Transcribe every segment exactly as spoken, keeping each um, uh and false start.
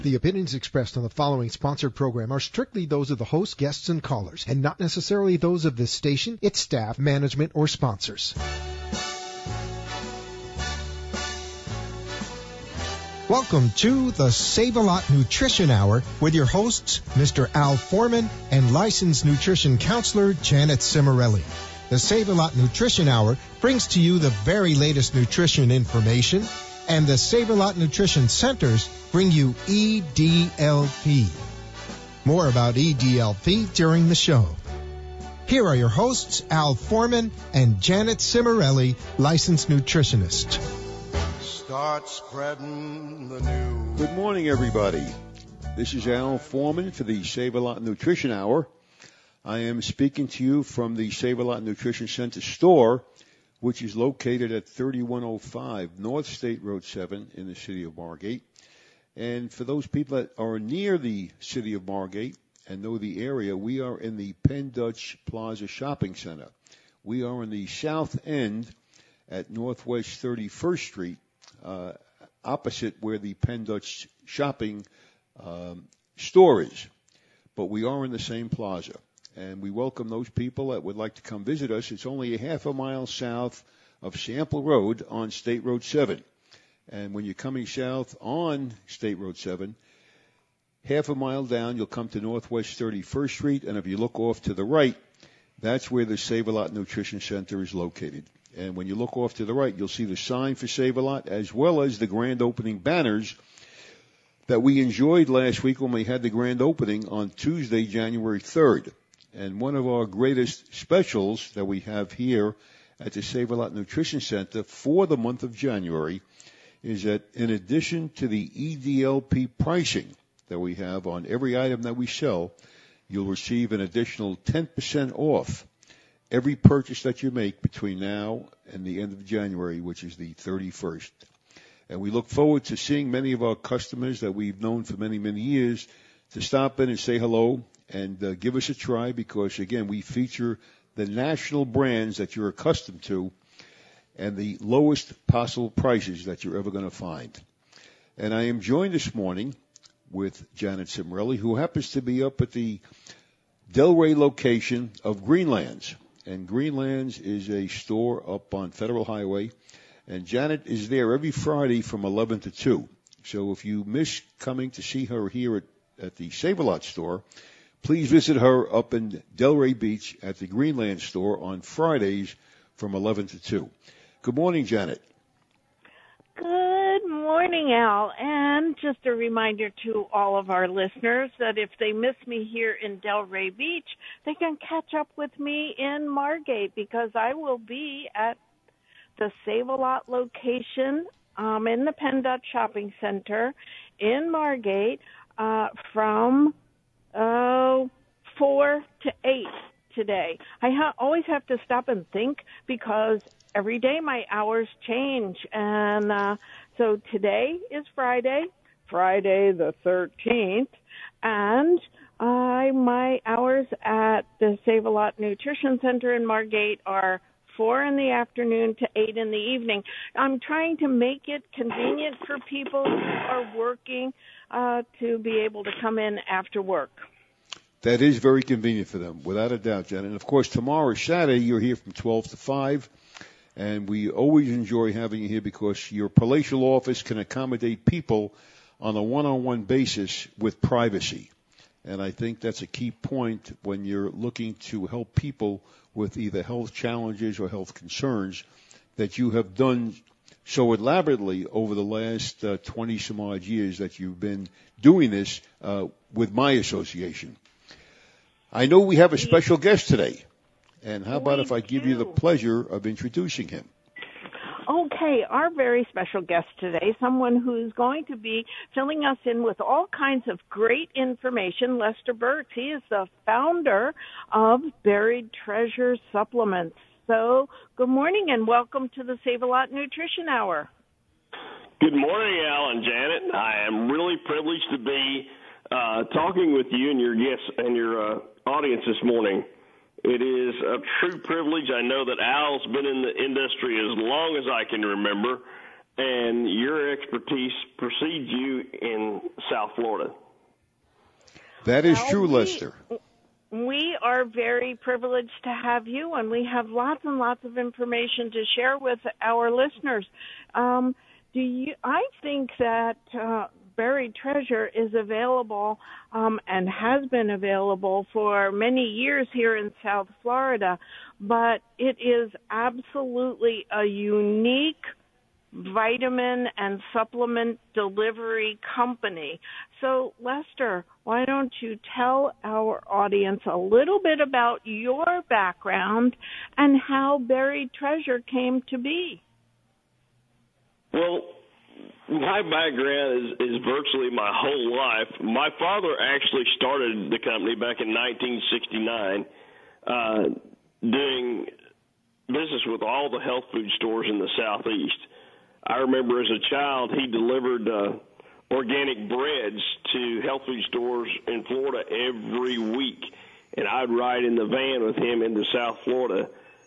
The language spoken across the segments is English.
The opinions expressed on the following sponsored program are strictly those of the host, guests, and callers, and not necessarily those of this station, its staff, management, or sponsors. Welcome to the Save-A-Lot Nutrition Hour with your hosts, Mister Al Foreman and licensed nutrition counselor Janet Cimarelli. The Save-A-Lot Nutrition Hour brings to you the very latest nutrition information, and the Save-A-Lot Nutrition Centers bring you E D L P. More about E D L P during the show. Here are your hosts, Al Foreman and Janet Cimarelli, licensed nutritionist. Start spreading the news. Good morning, everybody. This is Al Foreman for the Save-A-Lot Nutrition Hour. I am speaking to you from the Save-A-Lot Nutrition Center store, which is located at thirty-one oh five North State Road seven in the city of Margate. And for those people that are near the city of Margate and know the area, we are in the Penn Dutch Plaza Shopping Center. We are in the south end at Northwest thirty-first Street, uh, opposite where the Penn Dutch Shopping um, store is. But we are in the same plaza. And we welcome those people that would like to come visit us. It's only a half a mile south of Sample Road on State Road seven. And when you're coming south on State Road seven, half a mile down, you'll come to Northwest thirty-first Street. And if you look off to the right, that's where the Save-A-Lot Nutrition Center is located. And when you look off to the right, you'll see the sign for Save-A-Lot as well as the grand opening banners that we enjoyed last week when we had the grand opening on Tuesday, January third. And one of our greatest specials that we have here at the Save-A-Lot Nutrition Center for the month of January is that in addition to the E D L P pricing that we have on every item that we sell, you'll receive an additional ten percent off every purchase that you make between now and the end of January, which is the thirty-first. And we look forward to seeing many of our customers that we've known for many, many years to stop in and say hello and uh, give us a try because, again, we feature the national brands that you're accustomed to and the lowest possible prices that you're ever going to find. And I am joined this morning with Janet Cimarelli, who happens to be up at the Delray location of Greenlands. And Greenlands is a store up on Federal Highway. And Janet is there every Friday from eleven to two. So if you miss coming to see her here at, at the Save-A-Lot store, please visit her up in Delray Beach at the Greenland store on Fridays from eleven to two. Good morning, Janet. Good morning, Al. And just a reminder to all of our listeners that if they miss me here in Delray Beach, they can catch up with me in Margate because I will be at the Save-A-Lot location um, in the Penn Dutch Shopping Center in Margate uh, from Oh, four to eight today. I ha- always have to stop and think because every day my hours change. And uh, so today is Friday, Friday the thirteenth, and I my hours at the Save-A-Lot Nutrition Center in Margate are four in the afternoon to eight in the evening. I'm trying to make it convenient for people who are working uh, to be able to come in after work. That is very convenient for them, without a doubt, Janet. And, of course, tomorrow, Saturday, you're here from twelve to five, and we always enjoy having you here because your palatial office can accommodate people on a one-on-one basis with privacy. And I think that's a key point when you're looking to help people with either health challenges or health concerns that you have done so elaborately over the last uh, twenty some odd years that you've been doing this uh, with my association. I know we have a special guest today, and how about we if I give do. you the pleasure of introducing him? Okay, our very special guest today, someone who's going to be filling us in with all kinds of great information, Lester Burks. He is the founder of Buried Treasure Supplements. So, good morning and welcome to the Save-A-Lot Nutrition Hour. Good morning, Al and Janet. I am really privileged to be uh, talking with you and your guests and your uh, audience this morning. It is a true privilege. I know that Al's been in the industry as long as I can remember, and your expertise precedes you in South Florida. That is well, true, we, Lester. We are very privileged to have you, and we have lots and lots of information to share with our listeners. Um, do you? I think that uh, Buried Treasure is available um, and has been available for many years here in South Florida, but it is absolutely a unique vitamin and supplement delivery company. So, Lester, why don't you tell our audience a little bit about your background and how Buried Treasure came to be? Well, my background is, is virtually my whole life. My father actually started the company back in nineteen sixty-nine, uh, doing business with all the health food stores in the Southeast. I remember as a child he delivered uh, organic breads to health food stores in Florida every week, and I'd ride in the van with him into South Florida,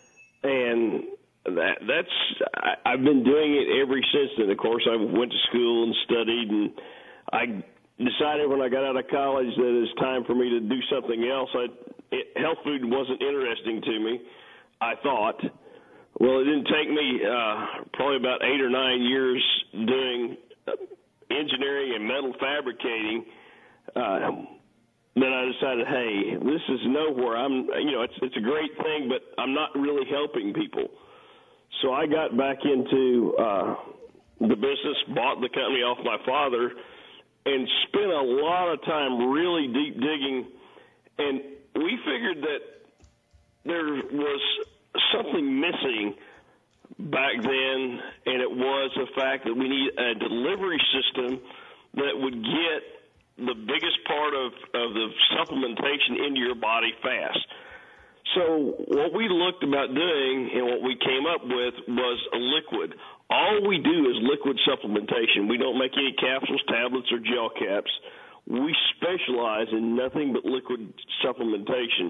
and that that's I, I've been doing it ever since then. Of course, I went to school and studied, and I decided when I got out of college that it's time for me to do something else. I, it, health food wasn't interesting to me, I thought. Well, it didn't take me uh, probably about eight or nine years doing engineering and metal fabricating. Uh, then I decided, hey, this is nowhere. I'm, you know, it's it's a great thing, but I'm not really helping people. So I got back into uh, the business, bought the company off my father, and spent a lot of time really deep digging. And we figured that there was something missing back then, and it was the fact that we need a delivery system that would get the biggest part of, of the supplementation into your body fast. So what we looked about doing and what we came up with was a liquid. All we do is liquid supplementation. We don't make any capsules, tablets, or gel caps. We specialize in nothing but liquid supplementation.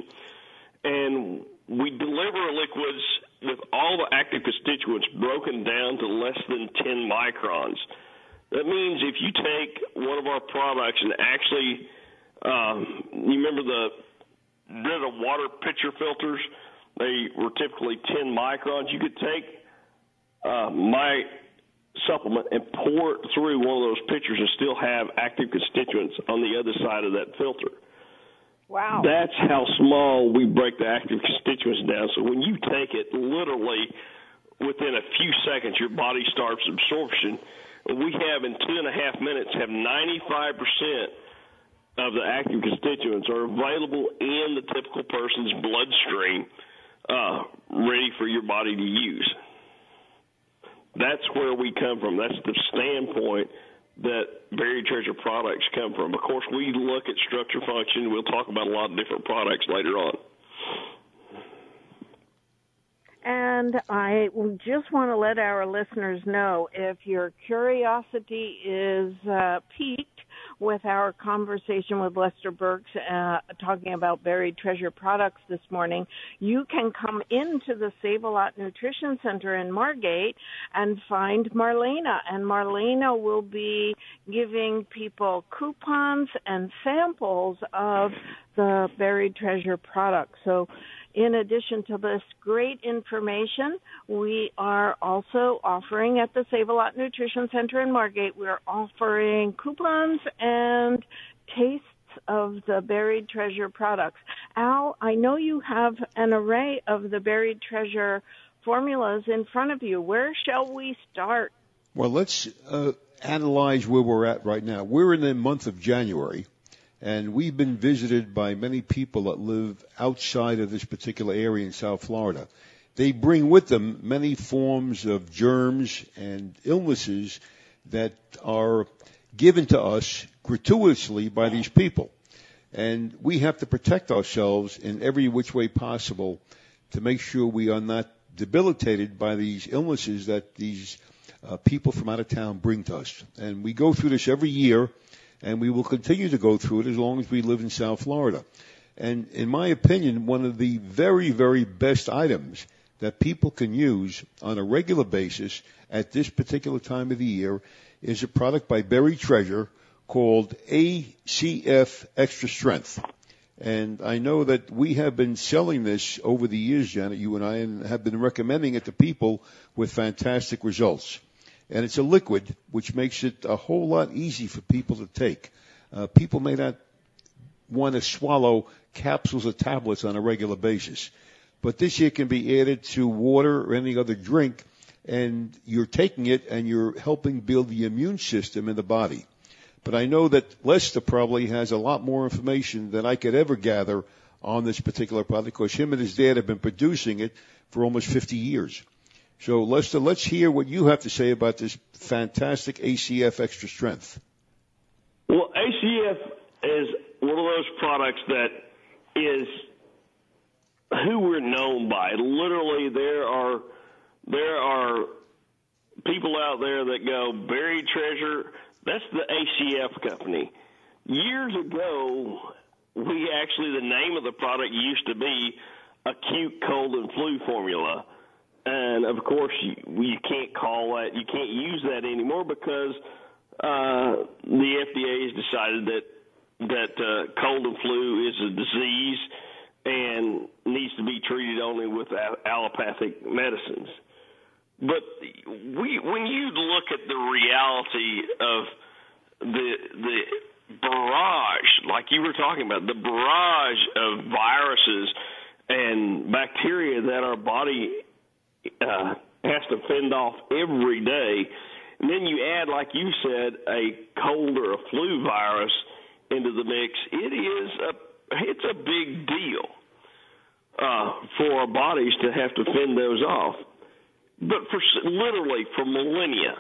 And we deliver liquids with all the active constituents broken down to less than ten microns. That means if you take one of our products and actually, um, you remember the Brita water pitcher filters? They were typically ten microns. You could take uh, my supplement and pour it through one of those pitchers and still have active constituents on the other side of that filter. Wow. That's how small we break the active constituents down. So when you take it, literally within a few seconds, your body starts absorption. We have in two and a half minutes have ninety-five percent of the active constituents are available in the typical person's bloodstream, uh, ready for your body to use. That's where we come from. That's the standpoint that Buried Treasure products come from. Of course, we look at structure function. We'll talk about a lot of different products later on. And I just want to let our listeners know, if your curiosity is uh, piqued with our conversation with Lester Burks uh, talking about Buried Treasure products this morning, you can come into the Save-A-Lot Nutrition Center in Margate and find Marlena. And Marlena will be giving people coupons and samples of the Buried Treasure products. So in addition to this great information, we are also offering at the Save-A-Lot Nutrition Center in Margate, we're offering coupons and tastes of the Buried Treasure products. Al, I know you have an array of the Buried Treasure formulas in front of you. Where shall we start? Well, let's uh, analyze where we're at right now. We're in the month of January. And we've been visited by many people that live outside of this particular area in South Florida. They bring with them many forms of germs and illnesses that are given to us gratuitously by these people. And we have to protect ourselves in every which way possible to make sure we are not debilitated by these illnesses that these uh, people from out of town bring to us. And we go through this every year. And we will continue to go through it as long as we live in South Florida. And in my opinion, one of the very, very best items that people can use on a regular basis at this particular time of the year is a product by Berry Treasure called A C F Extra Strength. And I know that we have been selling this over the years, Janet, you and I, and have been recommending it to people with fantastic results. And it's a liquid, which makes it a whole lot easy for people to take. Uh, people may not want to swallow capsules or tablets on a regular basis. But this here can be added to water or any other drink, and you're taking it and you're helping build the immune system in the body. But I know that Lester probably has a lot more information than I could ever gather on this particular product, because him and his dad have been producing it for almost fifty years. So, Lester, let's hear what you have to say about this fantastic A C F Extra Strength. Well, A C F is one of those products that is who we're known by. Literally, there are there are people out there that go, Berry Treasure, that's the A C F company. Years ago, we actually, the name of the product used to be Acute Cold and Flu Formula. And, of course, you, you can't call that, you can't use that anymore because uh, the F D A has decided that, that uh, cold and flu is a disease and needs to be treated only with allopathic medicines. But we, when you look at the reality of the the barrage, like you were talking about, the barrage of viruses and bacteria that our body uh, has to fend off every day, and then you add, like you said, a cold or a flu virus into the mix, it is a it's a big deal uh, for our bodies to have to fend those off. But for literally for millennia,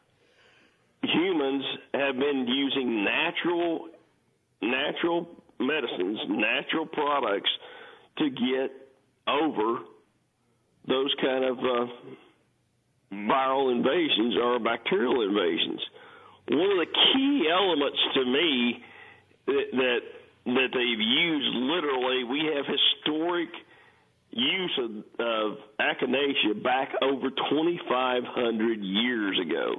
humans have been using natural natural medicines, natural products to get over those kind of uh, viral invasions or bacterial invasions. One of the key elements to me that that, that they've used, literally, we have historic use of, of Echinacea back over twenty-five hundred years ago.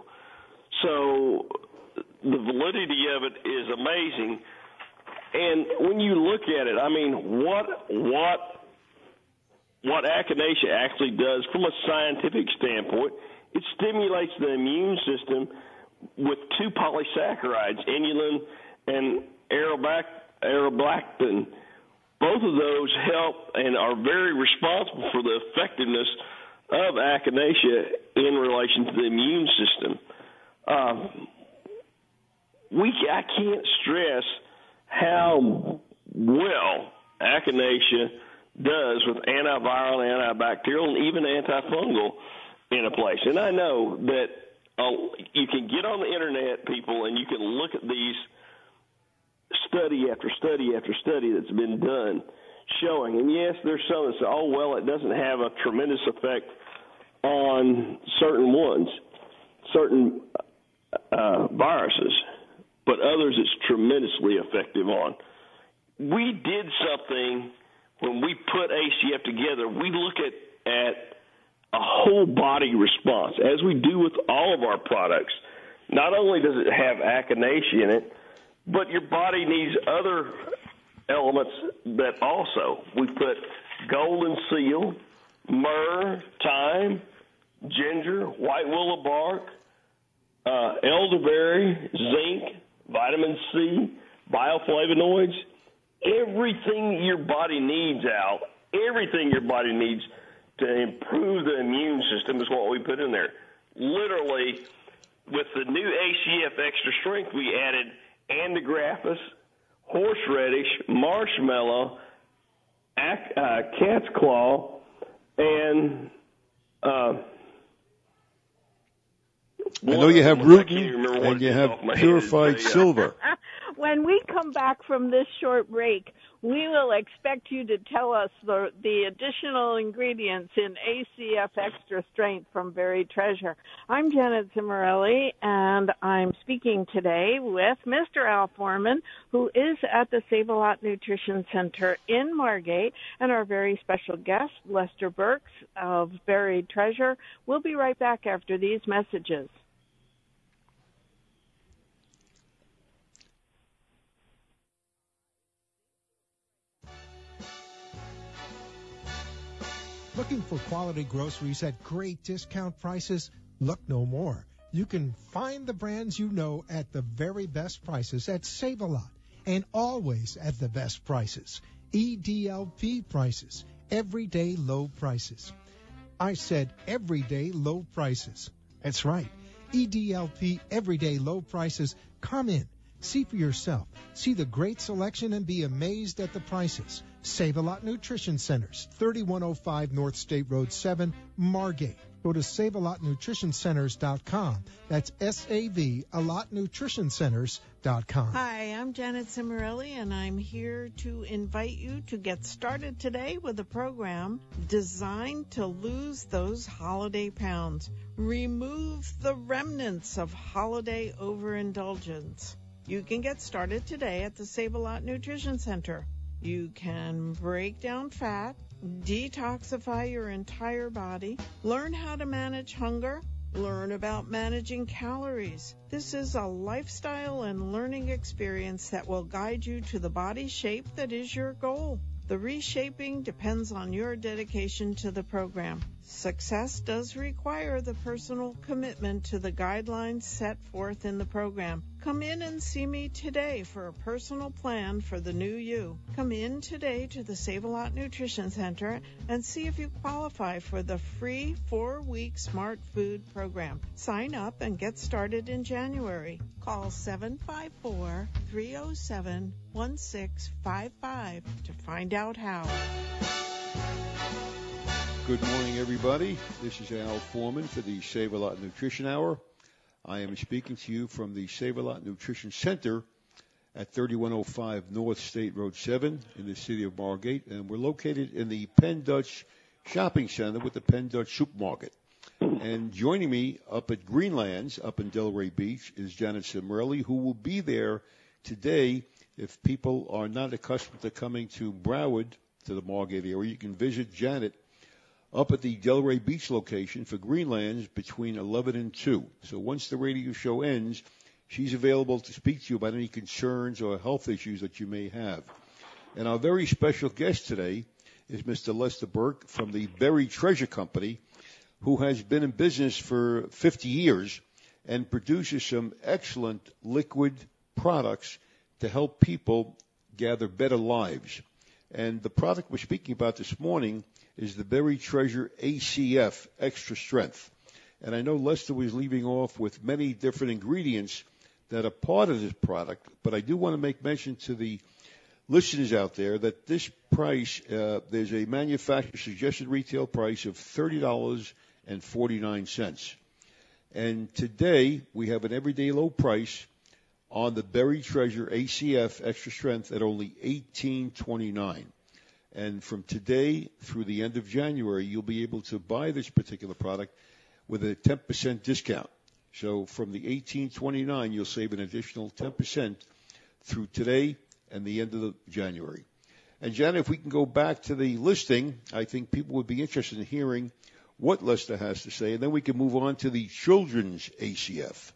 So the validity of it is amazing. And when you look at it, I mean, what what what Echinacea actually does from a scientific standpoint, it stimulates the immune system with two polysaccharides, inulin and arabactin. Both of those help and are very responsible for the effectiveness of Echinacea in relation to the immune system. Um, we I can't stress how well Echinacea does with antiviral, antibacterial, and even antifungal in a place. And I know that uh, you can get on the internet, people, and you can look at these study after study after study that's been done showing. And yes, there's some that say, oh, well, it doesn't have a tremendous effect on certain ones, certain uh, viruses, but others it's tremendously effective on. We did something when we put A C F together. We look at, at a whole body response, as we do with all of our products. Not only does it have Echinacea in it, but your body needs other elements that also. We put golden seal, myrrh, thyme, ginger, white willow bark, uh, elderberry, zinc, vitamin C, bioflavonoids. Everything your body needs out, everything your body needs to improve the immune system is what we put in there. Literally, with the new A C F Extra Strength, we added Andrographis, horseradish, marshmallow, ac- uh, cat's claw, and uh, I know you have rutin and you have purified silver. when we come back from this short break, we will expect you to tell us the, the additional ingredients in A C F Extra Strength from Buried Treasure. I'm Janet Cimarelli, and I'm speaking today with Mister Al Foreman, who is at the Save-A-Lot Nutrition Center in Margate, and our very special guest, Lester Burks of Buried Treasure. We'll be right back after these messages. Looking for quality groceries at great discount prices? Look no more. You can find the brands you know at the very best prices at Save-A-Lot, and always at the best prices. E D L P prices, everyday low prices. I said everyday low prices. That's right. E D L P everyday low prices. Come in. See for yourself. See the great selection and be amazed at the prices. Save-A-Lot Nutrition Centers, thirty-one oh five North State Road seven, Margate. Go to save a lot nutrition centers dot com. That's S A V, a lot nutrition centers dot com. Hi, I'm Janet Cimarelli, and I'm here to invite you to get started today with a program designed to lose those holiday pounds. Remove the remnants of holiday overindulgence. You can get started today at the Save-A-Lot Nutrition Center. You can break down fat, detoxify your entire body, learn how to manage hunger, learn about managing calories. This is a lifestyle and learning experience that will guide you to the body shape that is your goal. The reshaping depends on your dedication to the program. Success does require the personal commitment to the guidelines set forth in the program. Come in and see me today for a personal plan for the new you. Come in today to the Save-A-Lot Nutrition Center and see if you qualify for the free four-week Smart Food program. Sign up and get started in January. Call seven five four, three oh seven, one six five five to find out how. Good morning, everybody. This is Al Foreman for the Save-A-Lot Nutrition Hour. I am speaking to you from the Save-A-Lot Nutrition Center at thirty-one oh five North State Road seven in the city of Margate, and we're located in the Penn Dutch Shopping Center with the Penn Dutch Supermarket. And joining me up at Greenlands, up in Delray Beach, is Janet Cimarelli, who will be there today. If people are not accustomed to coming to Broward, to the Margate area, you can visit Janet up at the Delray Beach location for Greenlands between eleven and two. So once the radio show ends, she's available to speak to you about any concerns or health issues that you may have. And our very special guest today is Mister Lester Burke from the Buried Treasure Company, who has been in business for fifty years and produces some excellent liquid products to help people gather better lives. And the product we're speaking about this morning is the Buried Treasure A C F Extra Strength. And I know Lester was leaving off with many different ingredients that are part of this product, but I do want to make mention to the listeners out there that this price, uh, there's a manufacturer suggested retail price of thirty dollars and forty-nine cents. And today we have an everyday low price on the Buried Treasure A C F Extra Strength at only eighteen twenty-nine. And from today through the end of January, you'll be able to buy this particular product with a ten percent discount. So from the eighteen twenty-nine, you'll save an additional ten percent through today and the end of the January. And Janet, if we can go back to the listing, I think people would be interested in hearing what Lester has to say, and then we can move on to the children's A C F.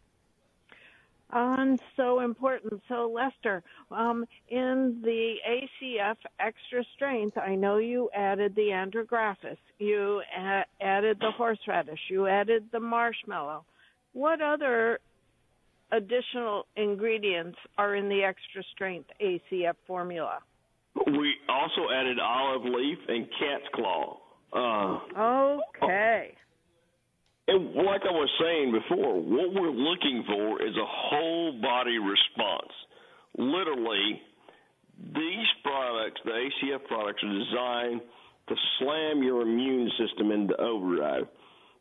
And so important. So, Lester, um, in the A C F Extra Strength, I know you added the andrographis, you a- added the horseradish, you added the marshmallow. What other additional ingredients are in the Extra Strength A C F formula? We also added olive leaf and cat's claw. Uh, okay. And like I was saying before, what we're looking for is a whole body response. Literally, these products, the A C F products, are designed to slam your immune system into overdrive.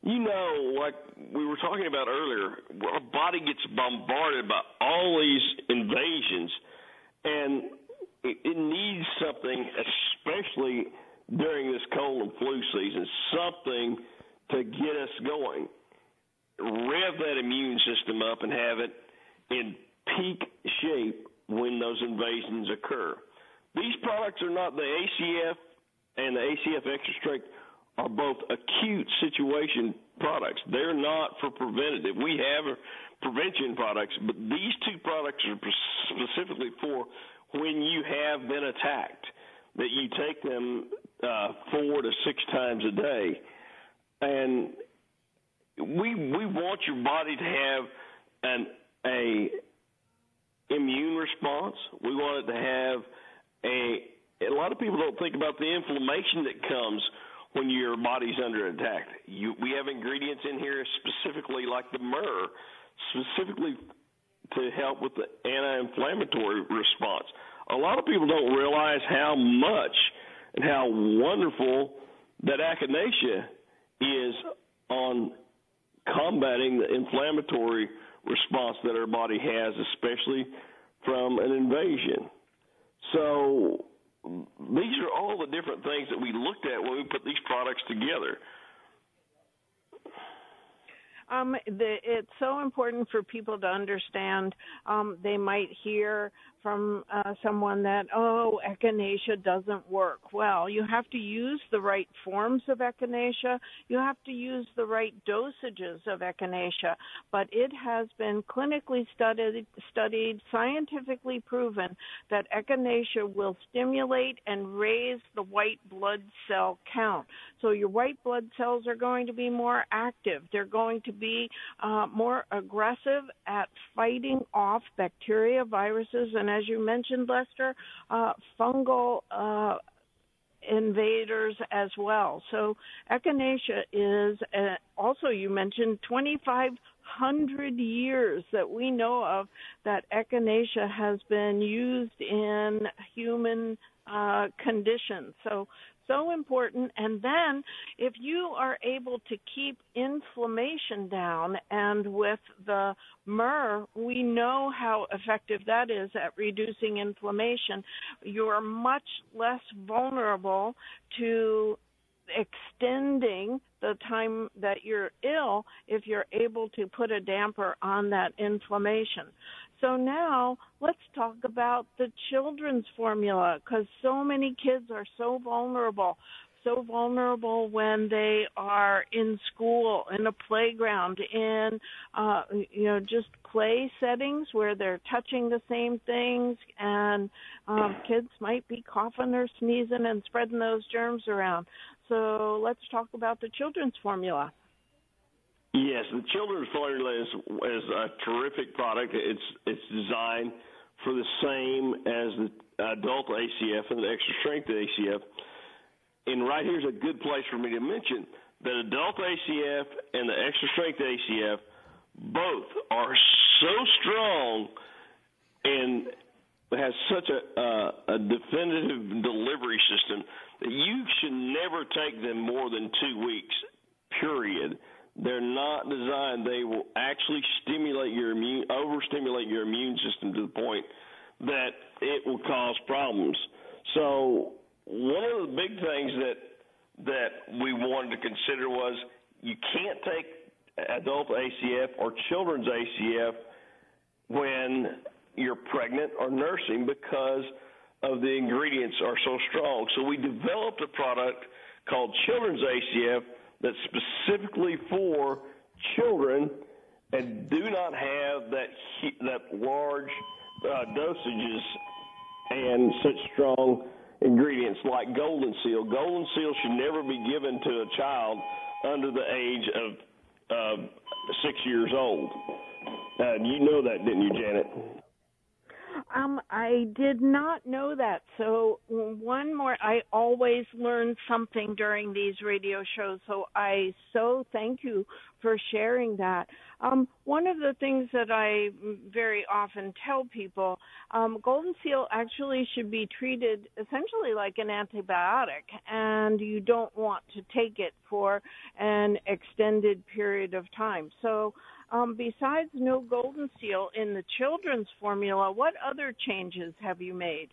you know, like we were talking about earlier, our body gets bombarded by all these invasions, and it, it needs something, especially during this cold and flu season, something to get us going. Rev that immune system up and have it in peak shape when those invasions occur. These products are not, the A C F and the A C F Extra Strength are both acute situation products. They're not for preventative. We have prevention products, but these two products are specifically for when you have been attacked, that you take them uh, four to six times a day. And we we want your body to have an a immune response. We want it to have a, a lot of people don't think about the inflammation that comes when your body's under attack. You, we have ingredients in here specifically like the myrrh, specifically to help with the anti-inflammatory response. A lot of people don't realize how much and how wonderful that echinacea is on combating the inflammatory response that our body has, especially from an invasion. So these are all the different things that we looked at when we put these products together. Um, the, it's so important for people to understand. Um, they might hear from uh, someone that, oh, echinacea doesn't work. Well, you have to use the right forms of echinacea. You have to use the right dosages of echinacea. But it has been clinically studied, studied, scientifically proven that echinacea will stimulate and raise the white blood cell count. So your white blood cells are going to be more active. They're going to be uh, more aggressive at fighting off bacteria, viruses, and as you mentioned, Lester, uh, fungal uh, invaders as well. So echinacea is uh, also, you mentioned, twenty-five hundred years that we know of that echinacea has been used in human uh, conditions. So So important. And then if you are able to keep inflammation down, and with the myrrh, we know how effective that is at reducing inflammation, you're much less vulnerable to extending the time that you're ill if you're able to put a damper on that inflammation. So now let's talk about the children's formula, because so many kids are so vulnerable, so vulnerable when they are in school, in a playground, in, uh, you know, just play settings where they're touching the same things, and um, kids might be coughing or sneezing and spreading those germs around. So let's talk about the children's formula. Yes, the children's formula is, is a terrific product. It's it's designed for the same as the adult A C F and the extra strength A C F. And right here's a good place for me to mention that adult A C F and the extra strength A C F both are so strong and has such a, uh, a definitive delivery system that you should never take them more than two weeks, period. They're not designed. They will actually stimulate your immune, overstimulate your immune system to the point that it will cause problems. So one of the big things that that we wanted to consider was you can't take adult A C F or children's A C F when you're pregnant or nursing because of the ingredients are so strong. So we developed a product called Children's A C F that's specifically for children and do not have that that large uh, dosages and such strong ingredients like Golden Seal. Golden Seal should never be given to a child under the age of uh, six years old. Uh, you know that, didn't you, Janet? Um, I did not know that. So one more, I always learn something during these radio shows. So I so thank you for sharing that. Um, one of the things that I very often tell people, um, Golden Seal actually should be treated essentially like an antibiotic, and you don't want to take it for an extended period of time. So Um, besides no Golden Seal in the children's formula, what other changes have you made?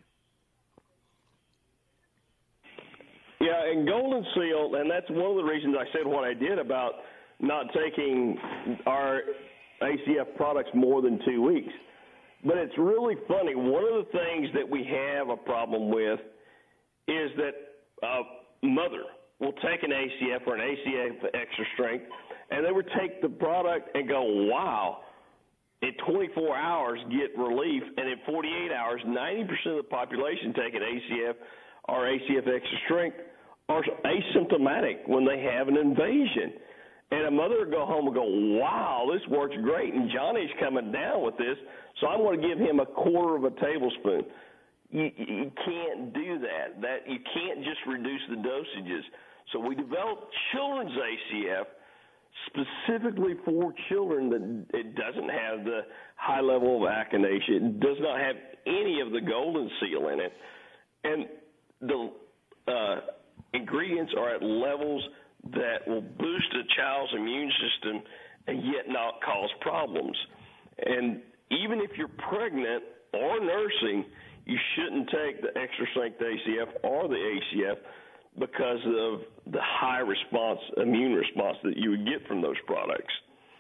Yeah, and Golden Seal, and that's one of the reasons I said what I did about not taking our A C F products more than two weeks. But it's really funny. One of the things that we have a problem with is that a mother will take an A C F or an A C F extra strength, and they would take the product and go, wow, in twenty-four hours get relief, and in forty-eight hours, ninety percent of the population taking A C F or A C F extra strength are asymptomatic when they have an invasion. And a mother would go home and go, wow, this works great, and Johnny's coming down with this, so I'm going to give him a quarter of a tablespoon. You, you can't do that. That you can't just reduce the dosages. So we developed children's A C F specifically for children that it doesn't have the high level of echinacea. It does not have any of the Golden Seal in it. And the uh, ingredients are at levels that will boost a child's immune system and yet not cause problems. And even if you're pregnant or nursing, you shouldn't take the extra strength A C F or the A C F because of the high response, immune response that you would get from those products.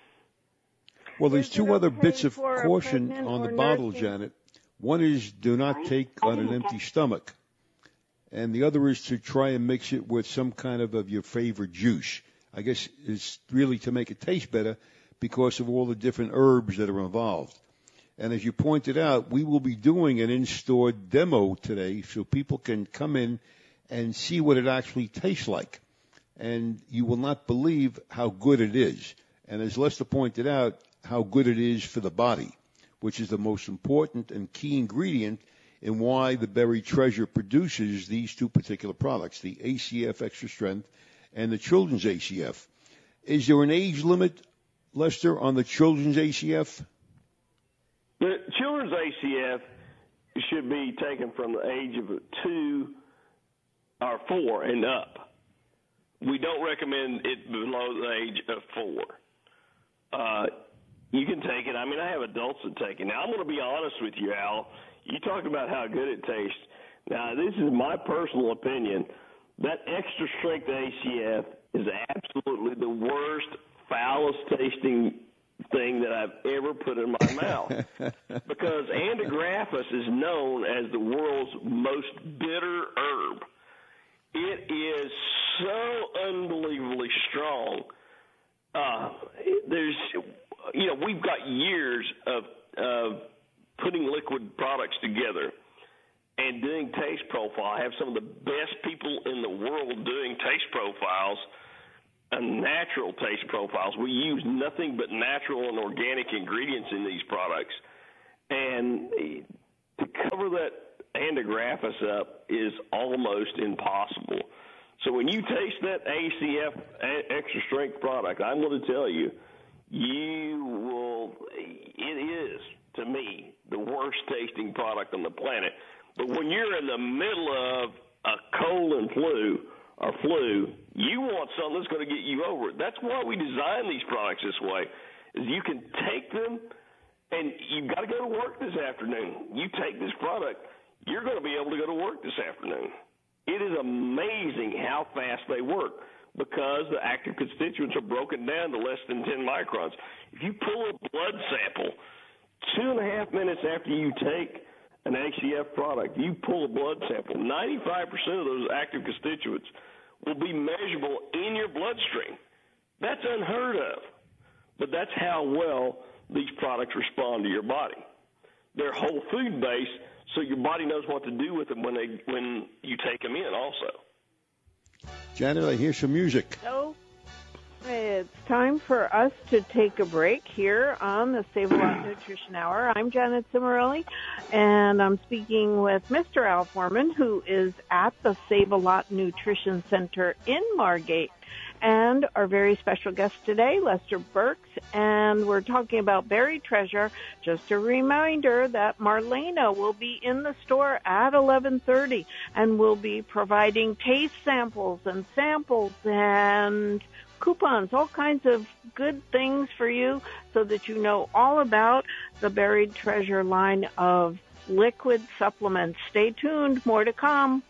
Well, there's Is two it other okay bits of for a caution pregnant on the or bottle, nursing- Janet. One is do not take on an empty stomach. And the other is to try and mix it with some kind of, of your favorite juice. I guess it's really to make it taste better because of all the different herbs that are involved. And as you pointed out, we will be doing an in-store demo today so people can come in and see what it actually tastes like. And you will not believe how good it is. And as Lester pointed out, how good it is for the body, which is the most important and key ingredient in why the Berry Treasure produces these two particular products, the A C F Extra Strength and the Children's A C F. Is there an age limit, Lester, on the Children's A C F? The Children's A C F should be taken from the age of two or four and up. We don't recommend it below the age of four. Uh, you can take it. I mean, I have adults that take it. Now, I'm going to be honest with you, Al. You talked about how good it tastes. Now, this is my personal opinion. That extra strength A C F is absolutely the worst, foulest tasting thing that I've ever put in my mouth. Because Andigraphis is known as the world's most bitter herb. It is so unbelievably strong. Uh, there's, you know, we've got years of, of putting liquid products together and doing taste profile. I have some of the best people in the world doing taste profiles and natural taste profiles. We use nothing but natural and organic ingredients in these products. And to cover that Andigraphis up is almost impossible. So when you taste that A C F extra strength product, I'm going to tell you, you will, it is, to me, the worst tasting product on the planet. But when you're in the middle of a cold and flu or flu, you want something that's going to get you over it. That's why we design these products this way, is you can take them and you've got to go to work this afternoon. You take this product, you're going to be able to go to work this afternoon. It is amazing how fast they work because the active constituents are broken down to less than ten microns. If you pull a blood sample, two and a half minutes after you take an A C F product, you pull a blood sample, ninety-five percent of those active constituents will be measurable in your bloodstream. That's unheard of. But that's how well these products respond to your body. They're whole food based, so your body knows what to do with them when they when you take them in also. Janet, I hear some music. So, It's time for us to take a break here on the Save-A-Lot Nutrition Hour. I'm Janet Cimarelli, and I'm speaking with Mister Al Foreman, who is at the Save-A-Lot Nutrition Center in Margate. And our very special guest today, Lester Burks, and we're talking about Buried Treasure. Just a reminder that Marlena will be in the store at eleven thirty, and will be providing taste samples and samples and coupons, all kinds of good things for you so that you know all about the Buried Treasure line of liquid supplements. Stay tuned, more to come.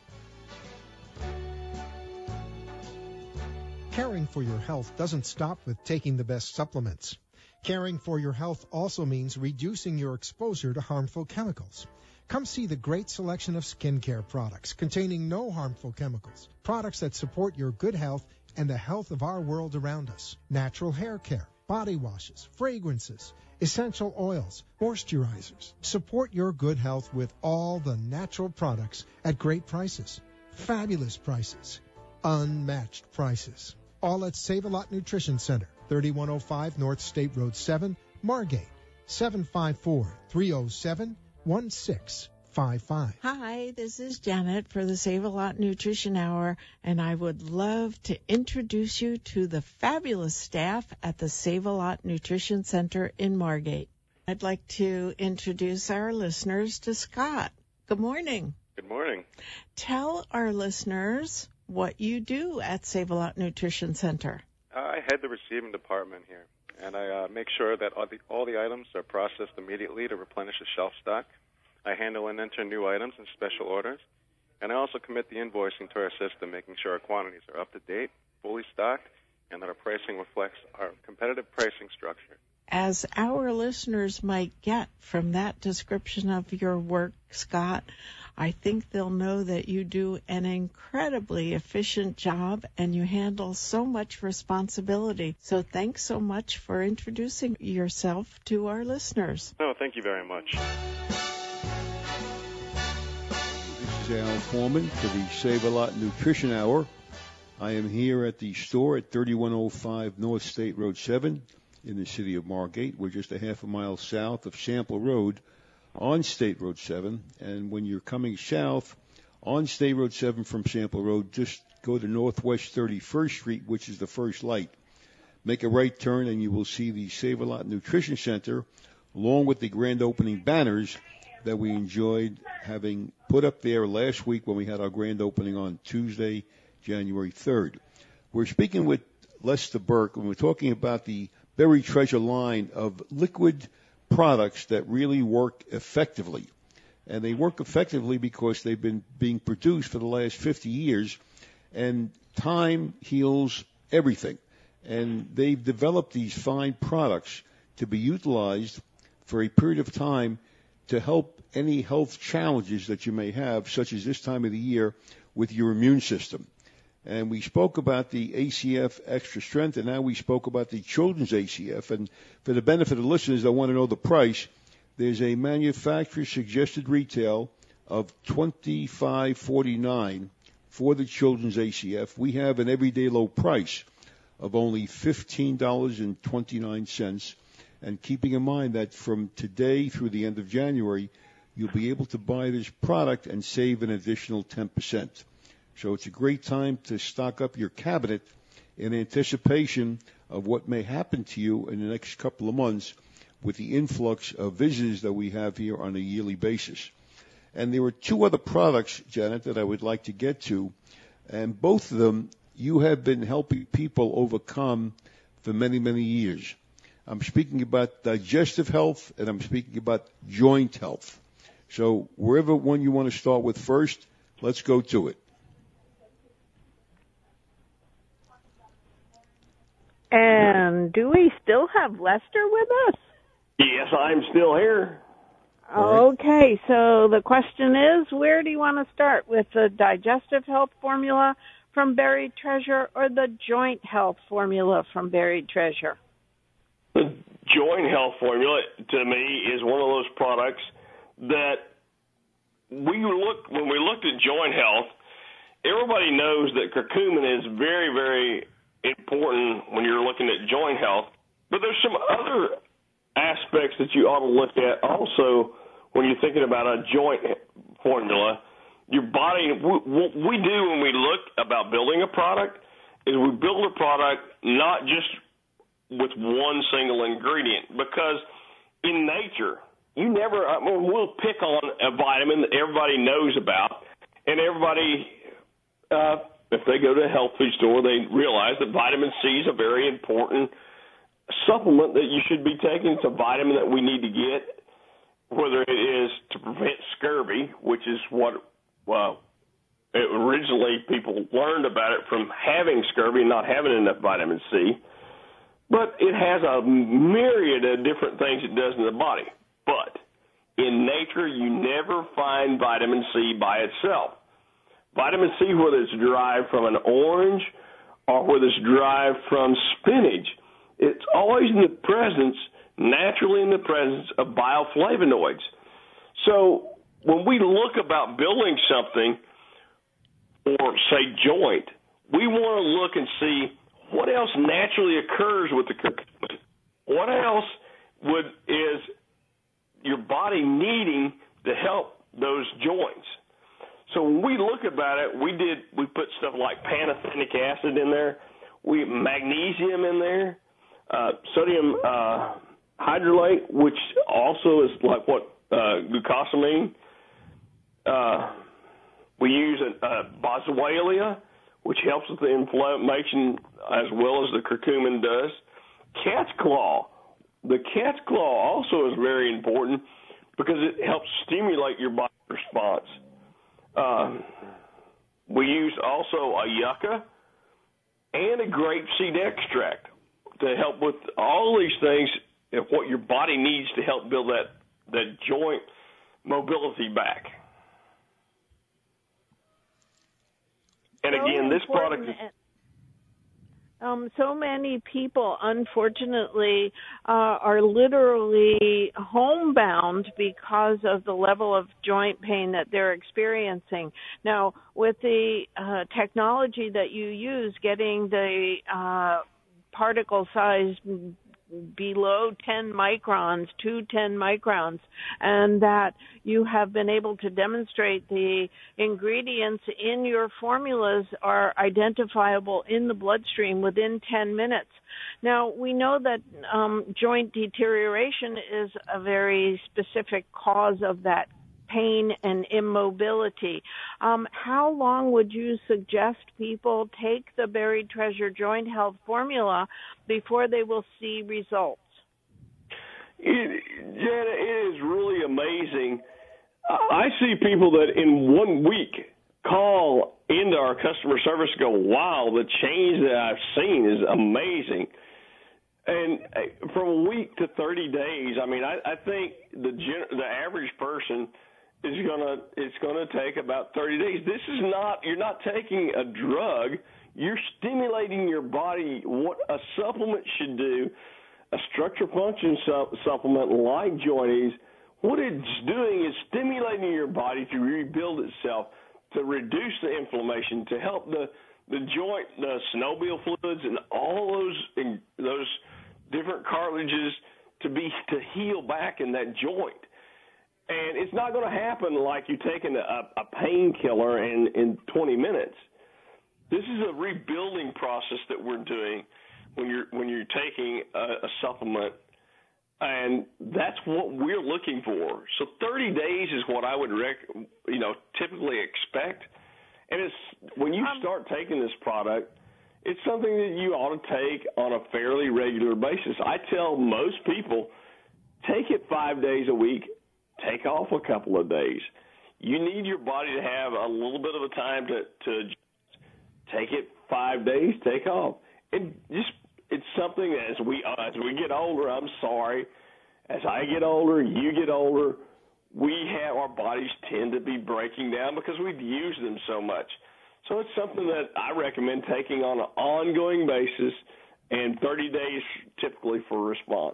Caring for your health doesn't stop with taking the best supplements. Caring for your health also means reducing your exposure to harmful chemicals. Come see the great selection of skincare products containing no harmful chemicals, products that support your good health and the health of our world around us. Natural hair care, body washes, fragrances, essential oils, moisturizers. Support your good health with all the natural products at great prices. Fabulous prices. Unmatched prices. All at Save-A-Lot Nutrition Center, thirty-one oh five North State Road seven, Margate, seven five four, three oh seven, one six five five. Hi, this is Janet for the Save-A-Lot Nutrition Hour, and I would love to introduce you to the fabulous staff at the Save-A-Lot Nutrition Center in Margate. I'd like to introduce our listeners to Scott. Good morning. Good morning. Tell our listeners what you do at Save-A-Lot Nutrition Center. Uh, I head the receiving department here, and I uh, make sure that all the, all the items are processed immediately to replenish the shelf stock. I handle and enter new items and special orders, and I also commit the invoicing to our system, making sure our quantities are up to date, fully stocked, and that our pricing reflects our competitive pricing structure. As our listeners might get from that description of your work, Scott, I think they'll know that you do an incredibly efficient job and you handle so much responsibility. So thanks so much for introducing yourself to our listeners. No, thank you very much. This is Al Foreman for the Save-A-Lot Nutrition Hour. I am here at the store at thirty-one oh five North State Road seven in the city of Margate. We're just a half a mile south of Sample Road on State Road seven. And when you're coming south on State Road seven from Sample Road, just go to Northwest thirty-first Street, which is the first light. Make a right turn and you will see the Save-A-Lot Nutrition Center along with the grand opening banners that we enjoyed having put up there last week when we had our grand opening on Tuesday, January third. We're speaking with Lester Burke, and we're talking about the Buried Treasure line of liquid products that really work effectively. And they work effectively because they've been being produced for the last fifty years, and time heals everything. And they've developed these fine products to be utilized for a period of time to help any health challenges that you may have, such as this time of the year with your immune system. And we spoke about the A C F Extra Strength, and now we spoke about the Children's A C F. And for the benefit of listeners that want to know the price, there's a manufacturer's suggested retail of twenty-five forty-nine for the Children's A C F. We have an everyday low price of only fifteen dollars and twenty-nine cents. And keeping in mind that from today through the end of January, you'll be able to buy this product and save an additional ten percent. So it's a great time to stock up your cabinet in anticipation of what may happen to you in the next couple of months with the influx of visitors that we have here on a yearly basis. And there are two other products, Janet, that I would like to get to, and both of them you have been helping people overcome for many, many years. I'm speaking about digestive health, and I'm speaking about joint health. So wherever one you want to start with first, let's go to it. And do we still have Lester with us? Yes, I'm still here. Okay, so the question is, where do you want to start? With the digestive health formula from Buried Treasure or the joint health formula from Buried Treasure? The joint health formula, to me, is one of those products that we look when we looked at joint health, everybody knows that curcumin is very, very important when you're looking at joint health. But there's some other aspects that you ought to look at also when you're thinking about a joint formula. Your body, what we do when we look about building a product is we build a product not just with one single ingredient, because in nature, you never, I mean, we'll pick on a vitamin that everybody knows about, and everybody, uh, if they go to a health food store, they realize that vitamin C is a very important supplement that you should be taking. It's a vitamin that we need to get, whether it is to prevent scurvy, which is what, well, it originally people learned about it from having scurvy and not having enough vitamin C. But it has a myriad of different things it does in the body. But in nature, you never find vitamin C by itself. Vitamin C, whether it's derived from an orange or whether it's derived from spinach, it's always in the presence, naturally in the presence of bioflavonoids. So when we look about building something, or say joint, we want to look and see what else naturally occurs with the curcumin. What else would is your body needing to help those joints? So when we look about it, we did we put stuff like pantothenic acid in there, we magnesium in there, uh, sodium uh, hydrolate, which also is like what uh, glucosamine. Uh, we use a, a boswellia, which helps with the inflammation as well as the curcumin does. Cat's claw. The cat's claw also is very important because it helps stimulate your body response. Uh, we use also a yucca and a grapeseed extract to help with all these things and what your body needs to help build that, that joint mobility back. And so again, this product is... Um, so many people, unfortunately, uh, are literally homebound because of the level of joint pain that they're experiencing. Now, with the uh, technology that you use, getting the uh, particle size below ten microns, to ten microns, and that you have been able to demonstrate the ingredients in your formulas are identifiable in the bloodstream within ten minutes. Now, we know that um, joint deterioration is a very specific cause of that pain and immobility. Um, how long would you suggest people take the Buried Treasure Joint Health Formula before they will see results? It, Janet, it is really amazing. I see people that in one week call into our customer service and go, wow, the change that I've seen is amazing. And from a week to thirty days, I mean, I, I think the the average person is gonna it's gonna take about thirty days. This is not you're not taking a drug. You're stimulating your body. What a supplement should do, a structure function su- supplement like Joint-Ease, what it's doing is stimulating your body to rebuild itself, to reduce the inflammation, to help the the joint, the synovial fluids, and all those those different cartilages to be to heal back in that joint. And it's not going to happen like you taking a, a painkiller in, in twenty minutes. This is a rebuilding process that we're doing when you're when you're taking a, a supplement, and that's what we're looking for. So thirty days is what I would rec, you know, typically expect. And it's when you start taking this product, it's something that you ought to take on a fairly regular basis. I tell most people, take it five days a week. Take off a couple of days. You need your body to have a little bit of a time to, to take it five days, take off. And just it's something as we as we get older, I'm sorry, as I get older, you get older, we have our bodies tend to be breaking down because we've used them so much. So it's something that I recommend taking on an ongoing basis, and thirty days typically for response.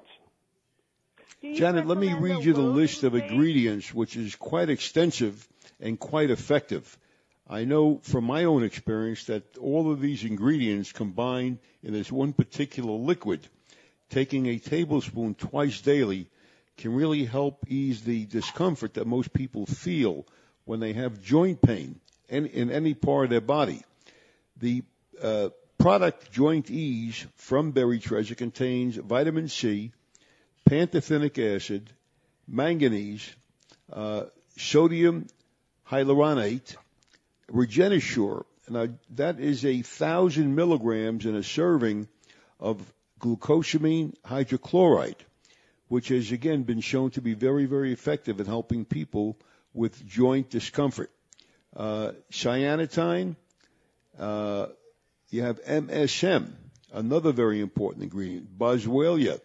Janet, let me read you the list of ingredients, which is quite extensive and quite effective. I know from my own experience that all of these ingredients combined in this one particular liquid, taking a tablespoon twice daily, can really help ease the discomfort that most people feel when they have joint pain in, in any part of their body. The uh, product Joint Ease from Berry Treasure contains vitamin C, pantothenic acid, manganese, uh, sodium hyaluronate, Regenisure. Now, that is a thousand milligrams in a serving of glucosamine hydrochloride, which has, again, been shown to be very, very effective in helping people with joint discomfort. Uh, cyanotine, uh, you have M S M, another very important ingredient, boswellia,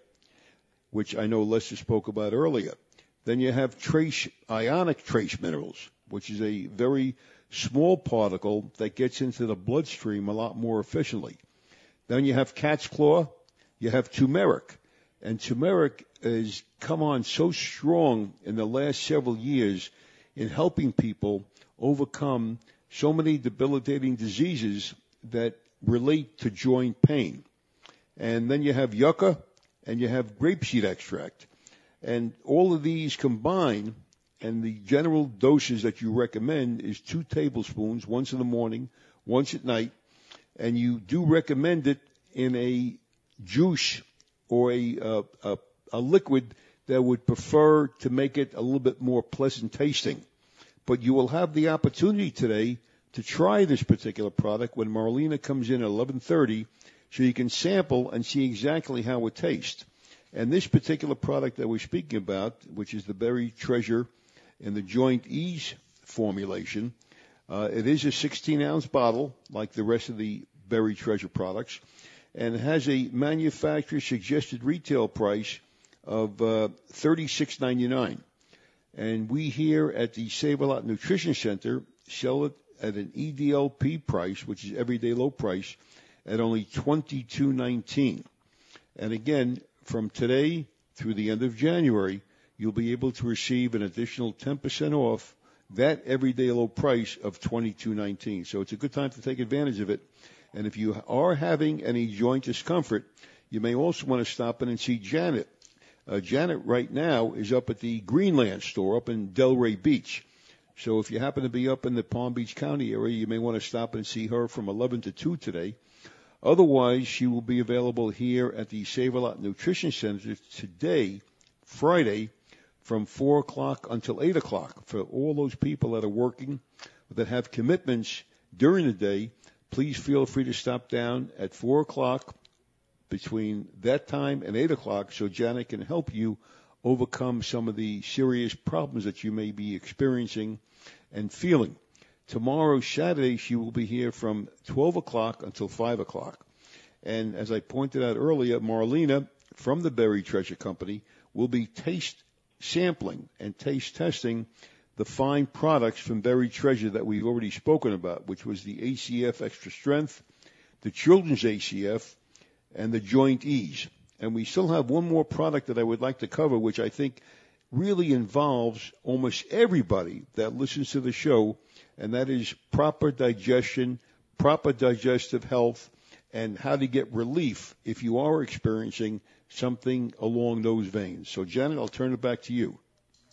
which I know Lester spoke about earlier. Then you have trace, ionic trace minerals, which is a very small particle that gets into the bloodstream a lot more efficiently. Then you have cat's claw, you have turmeric. And turmeric has come on so strong in the last several years in helping people overcome so many debilitating diseases that relate to joint pain. And then you have yucca and you have grapeseed extract. And all of these combine, and the general doses that you recommend is two tablespoons, once in the morning, once at night. And you do recommend it in a juice or a, uh, a, a liquid that would prefer to make it a little bit more pleasant tasting. But you will have the opportunity today to try this particular product when Marlena comes in at eleven thirty, so you can sample and see exactly how it tastes. And this particular product that we're speaking about, which is the Berry Treasure in the Joint Ease formulation, uh, it is a sixteen ounce bottle, like the rest of the Berry Treasure products, and it has a manufacturer's suggested retail price of uh, thirty-six ninety-nine. And we here at the Save-A-Lot Nutrition Center sell it at an E D L P price, which is everyday low price, at only twenty-two nineteen. And again, from today through the end of January, you'll be able to receive an additional ten percent off that everyday low price of twenty-two nineteen. So it's a good time to take advantage of it. And if you are having any joint discomfort, you may also want to stop in and see Janet. Uh, Janet right now is up at the Greenland store up in Delray Beach. So if you happen to be up in the Palm Beach County area, you may want to stop and see her from eleven to two today. Otherwise, she will be available here at the Save-A-Lot Nutrition Center today, Friday, from four o'clock until eight o'clock. For all those people that are working, that have commitments during the day, please feel free to stop down at four o'clock between that time and eight o'clock so Janet can help you overcome some of the serious problems that you may be experiencing and feeling. Tomorrow, Saturday, she will be here from twelve o'clock until five o'clock. And as I pointed out earlier, Marlena from the Berry Treasure Company will be taste sampling and taste testing the fine products from Berry Treasure that we've already spoken about, which was the A C F Extra Strength, the Children's A C F, and the Joint Ease. And we still have one more product that I would like to cover, which I think really involves almost everybody that listens to the show, and that is proper digestion, proper digestive health, and how to get relief if you are experiencing something along those veins. So, Janet, I'll turn it back to you.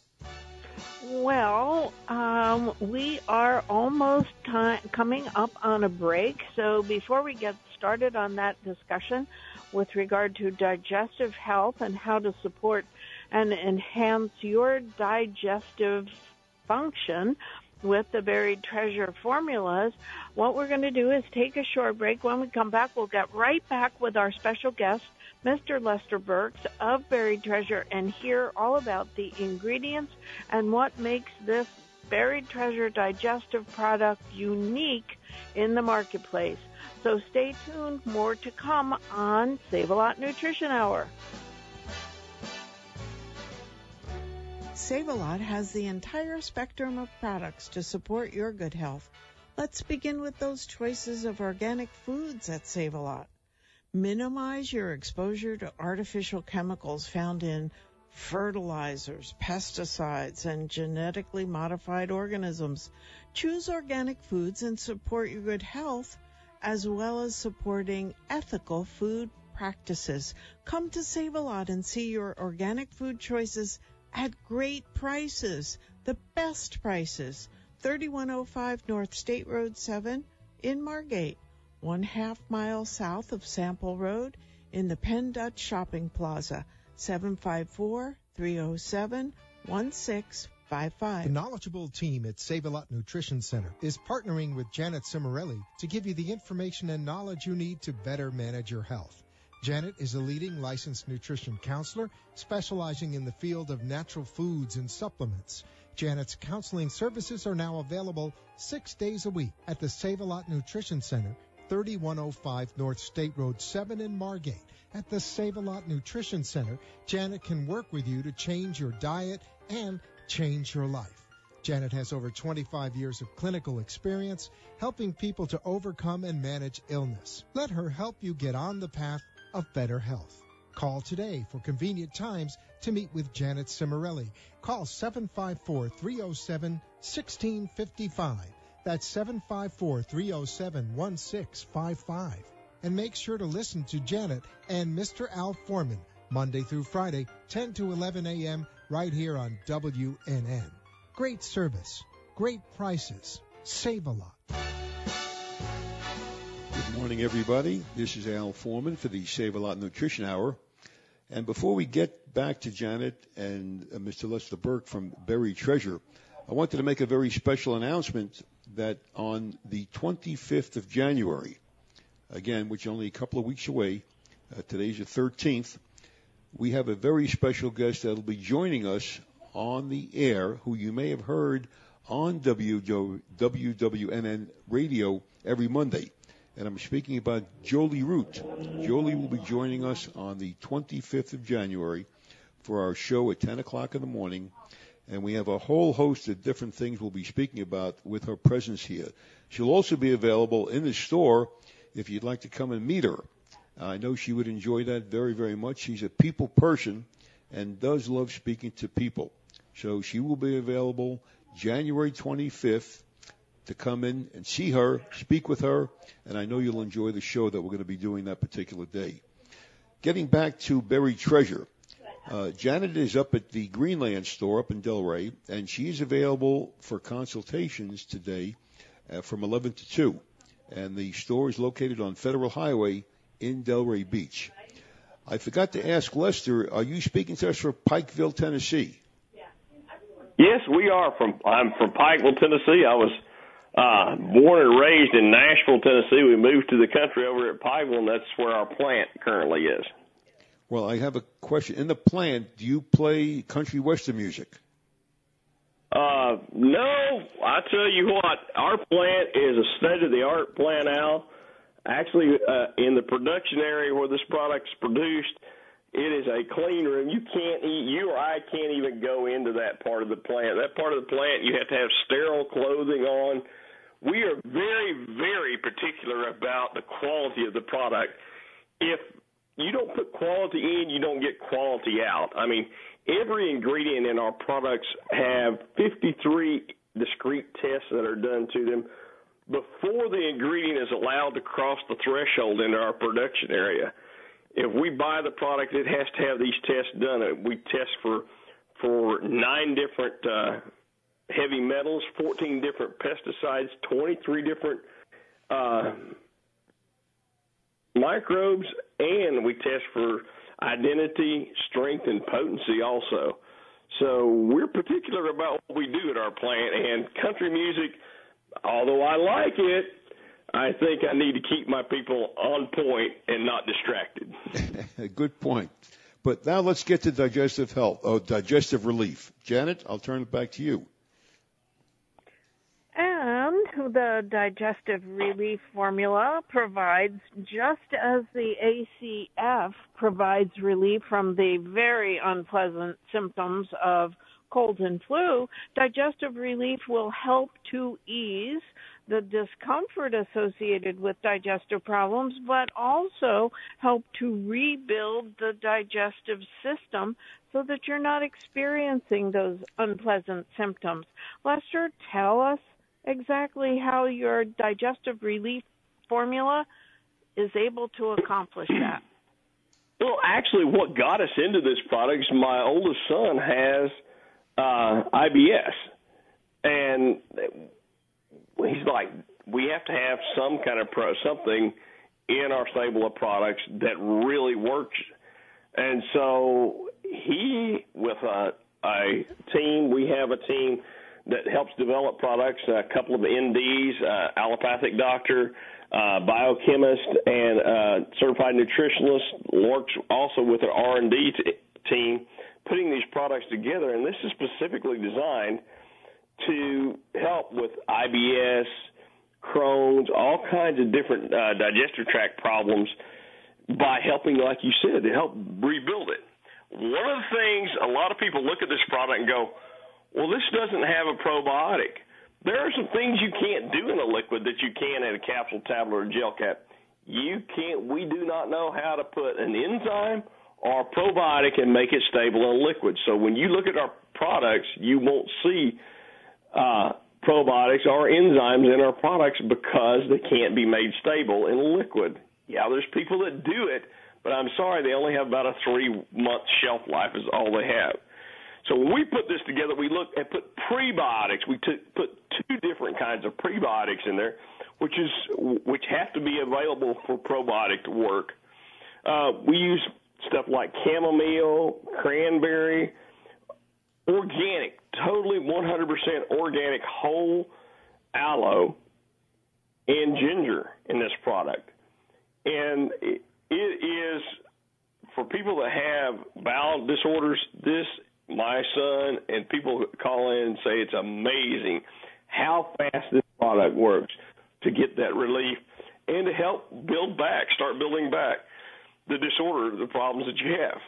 Well, um, we are almost time, coming up on a break, so before we get started on that discussion with regard to digestive health and how to support and enhance your digestive function with the Berry Treasure formulas, what we're going to do is take a short break. When we come back, we'll get right back with our special guest, Mister Lester Burks of Berry Treasure, and hear all about the ingredients and what makes this Berry Treasure digestive product unique in the marketplace. So stay tuned. More to come on Save-A-Lot Nutrition Hour. Save-A-Lot has the entire spectrum of products to support your good health. Let's begin with those choices of organic foods at Save-A-Lot. Minimize your exposure to artificial chemicals found in fertilizers, pesticides, and genetically modified organisms. Choose organic foods and support your good health, as well as supporting ethical food practices. Come to Save-A-Lot and see your organic food choices at great prices, the best prices. thirty-one oh five North State Road seven in Margate, one half mile south of Sample Road in the Penn Dutch Shopping Plaza, seven five four, three oh seven, one six five five. The knowledgeable team at Save-A-Lot Nutrition Center is partnering with Janet Cimarelli to give you the information and knowledge you need to better manage your health. Janet is a leading licensed nutrition counselor specializing in the field of natural foods and supplements. Janet's counseling services are now available six days a week at the Save-A-Lot Nutrition Center, thirty-one oh five North State Road seven in Margate. At the Save-A-Lot Nutrition Center, Janet can work with you to change your diet and change your life. Janet has over twenty-five years of clinical experience helping people to overcome and manage illness. Let her help you get on the path of better health. Call today for convenient times to meet with Janet Cimarelli. Call seven five four, three oh seven, one six five five. That's seven five four, three oh seven, one six five five. And make sure to listen to Janet and Mister Al Foreman Monday through Friday, ten to eleven a.m. right here on W N N. Great service, great prices, save a lot. Good morning, everybody. This is Al Foreman for the Save-A-Lot Nutrition Hour. And before we get back to Janet and uh, Mister Lester Burke from Berry Treasure, I wanted to make a very special announcement that on the twenty-fifth of January, again, which is only a couple of weeks away, uh, today's the thirteenth, we have a very special guest that will be joining us on the air, who you may have heard on W W N N radio every Monday. And I'm speaking about Jolie Root. Jolie will be joining us on the twenty-fifth of January for our show at ten o'clock in the morning. And we have a whole host of different things we'll be speaking about with her presence here. She'll also be available in the store if you'd like to come and meet her. I know she would enjoy that very, very much. She's a people person and does love speaking to people. So she will be available January twenty-fifth to come in and see her, speak with her, and I know you'll enjoy the show that we're going to be doing that particular day. Getting back to Berry Treasure, uh, Janet is up at the Greenland store up in Delray, and she's available for consultations today uh, from eleven to two. And the store is located on Federal Highway in Delray Beach. I forgot to ask Lester, are you speaking to us from Pikeville, Tennessee? Yes, we are. From I'm from Pikeville, Tennessee. I was uh, born and raised in Nashville, Tennessee. We moved to the country over at Pikeville, and that's where our plant currently is. Well, I have a question. In the plant, do you play country western music? Uh, no, I tell you what, our plant is a state-of-the-art plant, Al. Actually, uh, in the production area where this product's produced, it is a clean room. You can't eat, you or I can't even go into that part of the plant. That part of the plant, you have to have sterile clothing on. We are very, very particular about the quality of the product. If you don't put quality in, you don't get quality out. I mean, every ingredient in our products have fifty-three discrete tests that are done to them before the ingredient is allowed to cross the threshold into our production area. If we buy the product, it has to have these tests done. We test for for nine different uh, heavy metals, fourteen different pesticides, twenty-three different uh, microbes, and we test for identity, strength, and potency also. So we're particular about what we do at our plant, and country music, although I like it, I think I need to keep my people on point and not distracted. Good point. But now let's get to digestive health, oh, digestive relief. Janet, I'll turn it back to you. And the digestive relief formula provides, just as the A C F provides relief from the very unpleasant symptoms of colds and flu, Digestive Relief will help to ease the discomfort associated with digestive problems, but also help to rebuild the digestive system so that you're not experiencing those unpleasant symptoms. Lester, tell us exactly how your Digestive Relief formula is able to accomplish that. Well, actually, what got us into this product is my oldest son has uh, I B S, and he's like, we have to have some kind of pro, something in our stable of products that really works. And so he, with a, a team, we have a team that helps develop products, a couple of N Ds, uh, allopathic doctor, uh, biochemist, and uh, certified nutritionist, works also with an R and D t- team putting these products together. And this is specifically designed to help with I B S, Crohn's, all kinds of different uh, digestive tract problems by helping, like you said, to help rebuild it. One of the things, a lot of people look at this product and go, well, this doesn't have a probiotic. There are some things you can't do in a liquid that you can in a capsule, tablet, or gel cap. You can't, we do not know how to put an enzyme or a probiotic and make it stable in liquid. So when you look at our products, you won't see uh, probiotics or enzymes in our products because they can't be made stable in liquid. Yeah, there's people that do it, but I'm sorry, they only have about a three-month shelf life is all they have. So when we put this together, we look and put prebiotics. We took, put two different kinds of prebiotics in there, which is which have to be available for probiotic to work. Uh, we use stuff like chamomile, cranberry, organic, totally one hundred percent organic whole aloe, and ginger in this product. And it, it is, for people that have bowel disorders, this, my son, and people call in and say it's amazing how fast this product works to get that relief and to help build back, start building back the disorder, the problems that you have.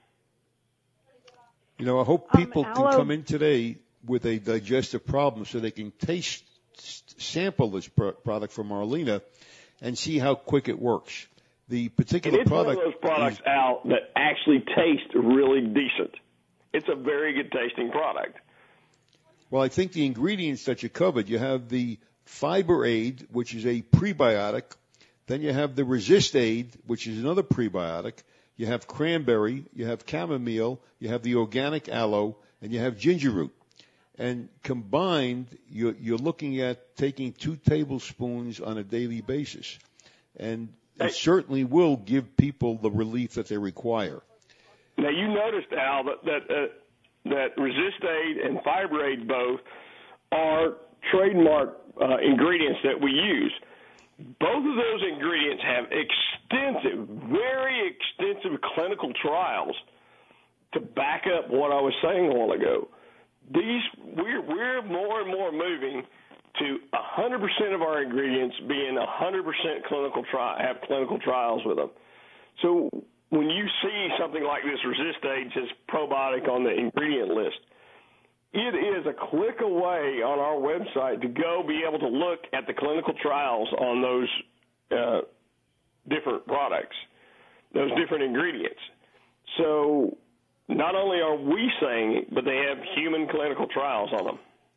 You know, I hope people um, can come in today with a digestive problem so they can taste, sample this product from Marlena and see how quick it works. The particular and it's product one of those products, is, Al, that actually taste really decent. It's a very good tasting product. Well, I think the ingredients that you covered, you have the Fiber Aid, which is a prebiotic. Then you have the Resist Aid, which is another prebiotic. You have cranberry, you have chamomile, you have the organic aloe, and you have ginger root. And combined, you're, you're looking at taking two tablespoons on a daily basis. And it certainly will give people the relief that they require. Now, you noticed, Al, that that, uh, that Resist Aid and Fiber Aid both are trademark uh, ingredients that we use. Both of those ingredients have extensive, very extensive clinical trials to back up what I was saying a while ago. These we're we're more and more moving to one hundred percent of our ingredients being one hundred percent clinical tri- have clinical trials with them. So when you see something like this Resist Aid says probiotic on the ingredient list, it is a click away on our website to go be able to look at the clinical trials on those uh, different products, those different ingredients. So not only are we saying it, but they have human clinical trials on them.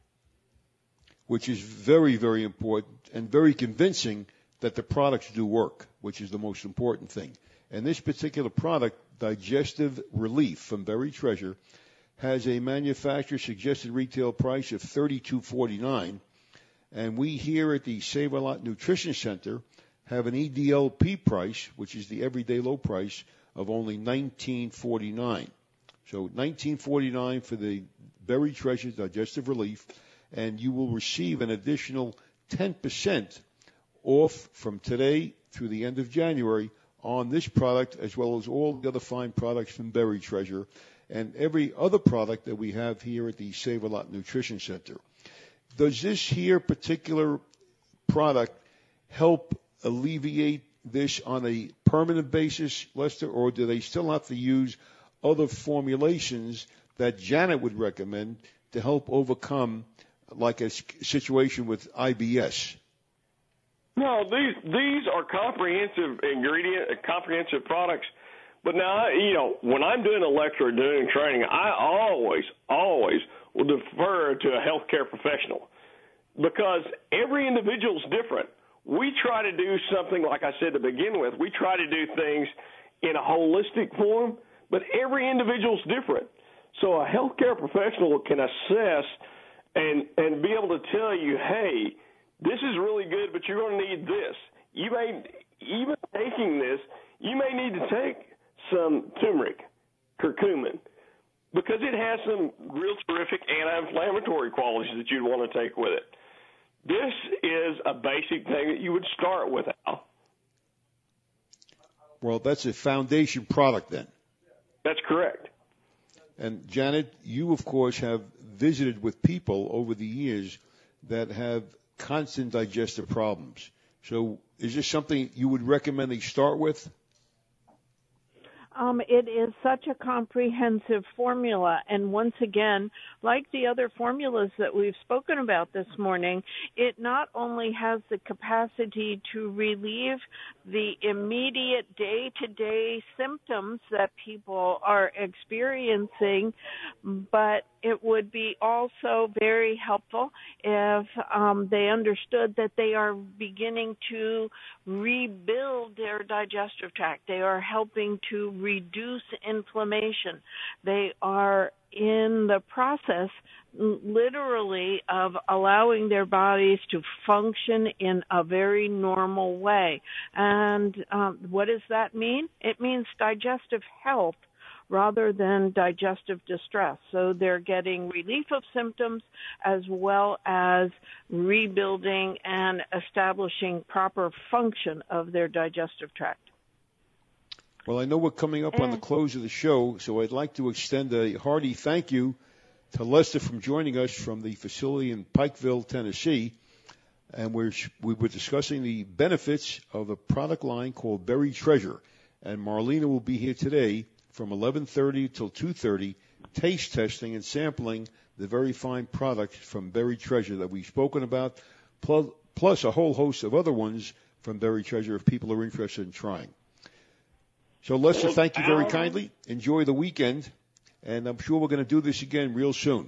Which is very, very important and very convincing that the products do work, which is the most important thing. And this particular product, Digestive Relief from Berry Treasure, has a manufacturer suggested retail price of thirty-two forty-nine, and we here at the Save-A-Lot Nutrition Center have an E D L P price, which is the everyday low price, of only nineteen forty-nine. So nineteen forty-nine for the Berry Treasure Digestive Relief, and you will receive an additional ten percent off from today through the end of January on this product, as well as all the other fine products from Berry Treasure and every other product that we have here at the Save-A-Lot Nutrition Center. Does this here particular product help alleviate this on a permanent basis, Lester, or do they still have to use other formulations that Janet would recommend to help overcome like a situation with I B S? No, these these are comprehensive ingredient, comprehensive products. But now, you know, when I'm doing a lecture or doing training, I always, always will defer to a healthcare professional because every individual is different. We try to do something, like I said to begin with, we try to do things in a holistic form, but every individual is different. So a healthcare professional can assess and, and be able to tell you, hey, this is really good, but you're going to need this. You may, even taking this, you may need to take some turmeric, curcumin, because it has some real terrific anti-inflammatory qualities that you'd want to take with it. This is a basic thing that you would start with, Al. Well, that's a foundation product then. That's correct. And Janet, you, of course, have visited with people over the years that have constant digestive problems. So is this something you would recommend they start with? Um, it is such a comprehensive formula, and once again, like the other formulas that we've spoken about this morning, it not only has the capacity to relieve the immediate day-to-day symptoms that people are experiencing, but it would be also very helpful if um, they understood that they are beginning to rebuild their digestive tract. They are helping to reduce inflammation. They are in the process, literally, of allowing their bodies to function in a very normal way. And um, what does that mean? It means digestive health rather than digestive distress. So they're getting relief of symptoms as well as rebuilding and establishing proper function of their digestive tract. Well, I know we're coming up on the close of the show, so I'd like to extend a hearty thank you to Lester for joining us from the facility in Pikeville, Tennessee. And we're, we were discussing the benefits of a product line called Berry Treasure. And Marlena will be here today from eleven thirty till two thirty, taste testing and sampling the very fine products from Berry Treasure that we've spoken about, plus, plus a whole host of other ones from Berry Treasure if people are interested in trying. So, Lester, thank you very kindly. Enjoy the weekend, and I'm sure we're going to do this again real soon.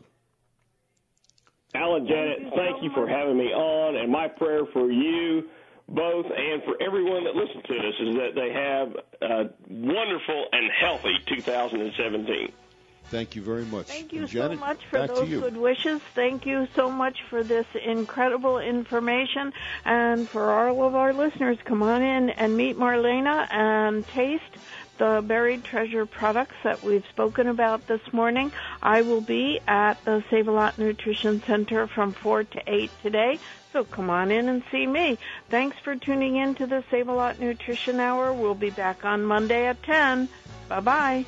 Alan, Janet, thank you for having me on, and my prayer for you both and for everyone that listens to this is that they have a wonderful and healthy two thousand seventeen. Thank you very much. Thank you and Janet, so much for those you. good wishes. Thank you so much for this incredible information. And for all of our listeners, come on in and meet Marlena and taste the Berry Treasure products that we've spoken about this morning. I will be at the Save-A-Lot Nutrition Center from four to eight today, so come on in and see me. Thanks for tuning in to the Save-A-Lot Nutrition Hour. We'll be back on Monday at ten. Bye-bye.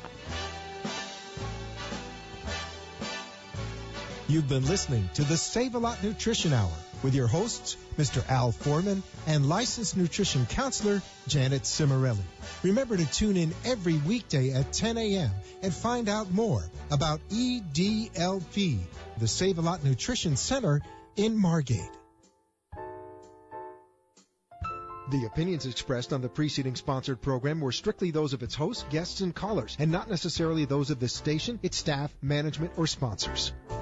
You've been listening to the Save-A-Lot Nutrition Hour with your hosts, Mister Al Foreman and licensed nutrition counselor, Janet Cimarelli. Remember to tune in every weekday at ten a.m. and find out more about E D L P, the Save-A-Lot Nutrition Center in Margate. The opinions expressed on the preceding sponsored program were strictly those of its hosts, guests, and callers, and not necessarily those of this station, its staff, management, or sponsors.